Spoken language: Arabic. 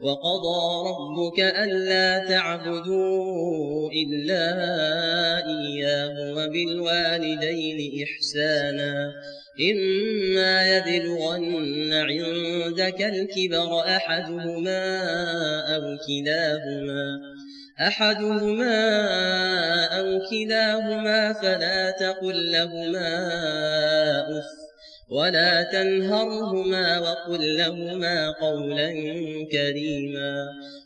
وقضى ربك ألا تعبدوا إلا إياه وبالوالدين إحسانا إما يبلغن عندك الكبر أحدهما أو كلاهما فلا تقل لهما أف ولا تنهرهما وقل لهما قولا كريما